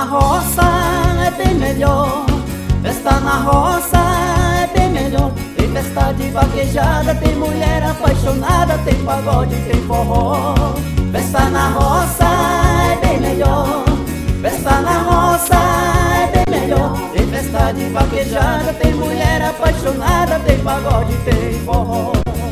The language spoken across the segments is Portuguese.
na roça é bem melhor. Festa na roça é bem melhor. Tem festa de vaquejada, tem mulher apaixonada, tem pagode, tem forró. Festa na roça é bem melhor. Festa na roça é bem melhor. Tem festa de vaquejada, tem mulher apaixonada, tem pagode, tem forró.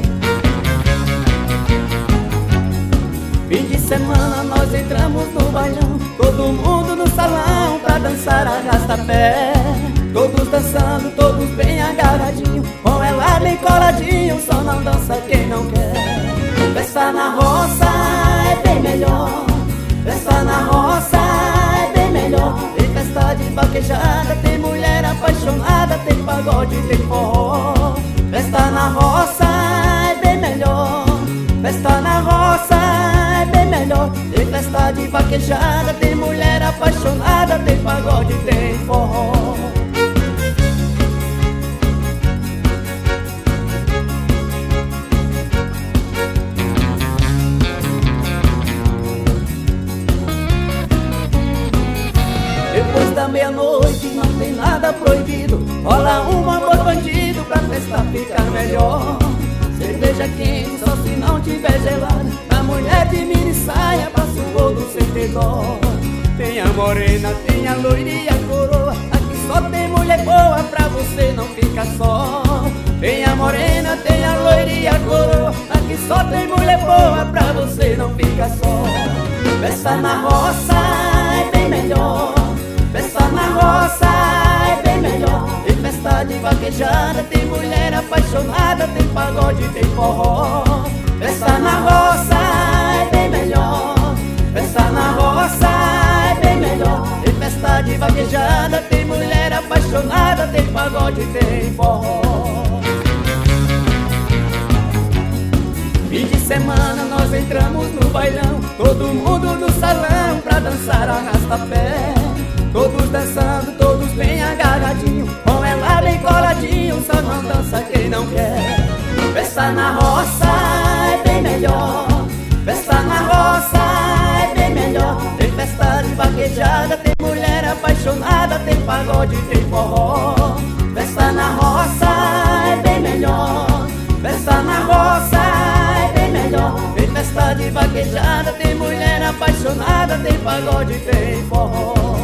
Fim de semana nós entramos no bailão, todo mundo no salão pra dançar arrasta-pé. Todos dançando, todos bem agarradinho, com ela bem coladinho, só não dança quem não quer. Festa na roça é bem melhor. Festa na roça é bem melhor. Tem festa de vaquejada, tem mulher apaixonada, tem pagode, tem forró. Festa na roça é bem melhor. Festa na roça é bem melhor. Tem festa de vaquejada, tem mulher apaixonada, tem pagode, tem forró. Depois da meia-noite não tem nada proibido, rola um amor bandido pra festa ficar melhor. Cerveja quente só se não tiver gelada, a mulher de mini saia passa o rodo sem ter dó. Tem a morena, tem a loira e a coroa, aqui só tem mulher boa pra você não ficar só. Tem a morena, tem a loira e a coroa, aqui só tem mulher boa pra você não ficar só. Festa na roça é bem melhor. Festa na roça é bem melhor. Tem festa de vaquejada, tem mulher apaixonada, tem pagode, tem forró. Festa na roça é bem melhor. Festa na roça é bem melhor. Tem festa de vaquejada, tem mulher apaixonada, tem pagode, tem forró. Fim de semana nós entramos no bailão, todo mundo no salão pra dançar arrasta-pé. Todos dançando, todos bem agarradinho, com ela bem coladinho, só não dança quem não quer. Festa na roça é bem melhor. Festa na roça é bem melhor. Tem festa de vaquejada, tem mulher apaixonada, tem pagode, tem forró. Festa na roça é bem melhor. Festa na roça é bem melhor. Tem festa de vaquejada, tem mulher apaixonada, tem pagode, tem forró.